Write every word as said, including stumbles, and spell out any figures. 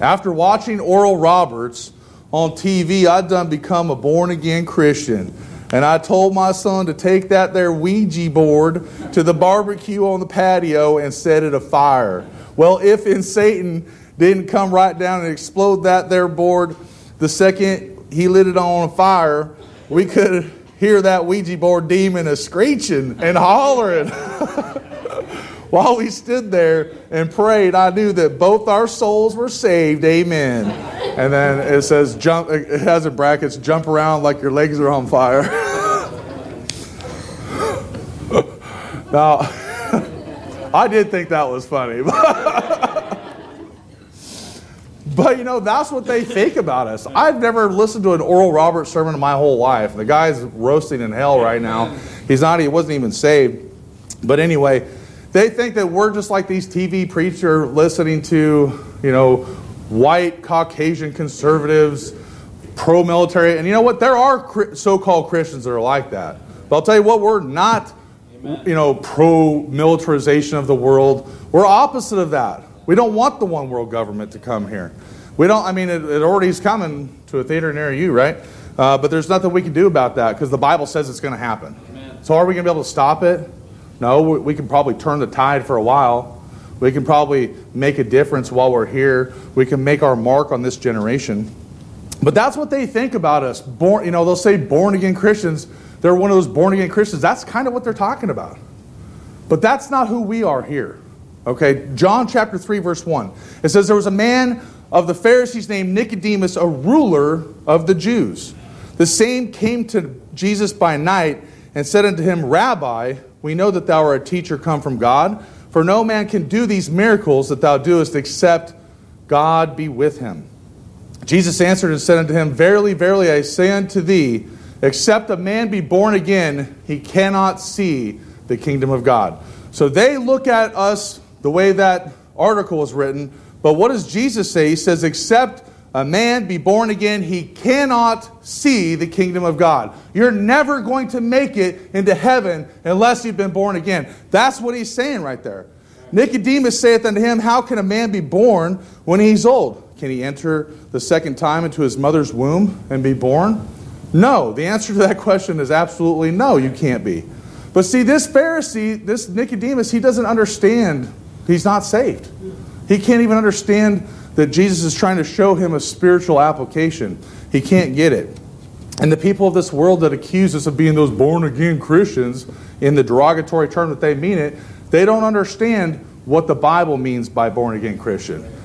After watching Oral Roberts on T V, I'd done become a born-again Christian. And I told my son to take that there Ouija board to the barbecue on the patio and set it afire. Well, if in Satan didn't come right down and explode that there board the second he lit it on fire, we could hear that Ouija board demon a screeching and hollering. While we stood there and prayed, I knew that both our souls were saved. Amen. And then it says, jump. It has in brackets, jump around like your legs are on fire. Now, I did think that was funny. But, you know, that's what they think about us. I've never listened to an Oral Roberts sermon in my whole life. The guy's roasting in hell right now. He's not, he wasn't even saved. But anyway, they think that we're just like these T V preachers listening to, you know, white Caucasian conservatives, pro-military. And you know what? There are so-called Christians that are like that. But I'll tell you what, we're not, you know, pro-militarization of the world. We're opposite of that. We don't want the one world government to come here. We don't, I mean, it, it already is coming to a theater near you, right? Uh, but there's nothing we can do about that because the Bible says it's going to happen. Amen. So are we going to be able to stop it? No, we, we can probably turn the tide for a while. We can probably make a difference while we're here. We can make our mark on this generation. But that's what they think about us. Born, you know, they'll say born-again Christians. They're one of those born-again Christians. That's kind of what they're talking about. But that's not who we are here. Okay, John chapter three, verse one. It says, there was a man of the Pharisees named Nicodemus, a ruler of the Jews. The same came to Jesus by night and said unto him, Rabbi, we know that thou art a teacher come from God, for no man can do these miracles that thou doest except God be with him. Jesus answered and said unto him, Verily, verily, I say unto thee, except a man be born again, he cannot see the kingdom of God. So they look at us the way that article was written, but what does Jesus say? He says, except a man be born again, he cannot see the kingdom of God. You're never going to make it into heaven unless you've been born again. That's what he's saying right there. Nicodemus saith unto him, how can a man be born when he's old? Can he enter the second time into his mother's womb and be born? No. The answer to that question is absolutely no, you can't be. But see, this Pharisee, this Nicodemus, he doesn't understand. He's not saved. He can't even understand that Jesus is trying to show him a spiritual application. He can't get it. And the people of this world that accuse us of being those born-again Christians in the derogatory term that they mean it, they don't understand what the Bible means by born-again Christian.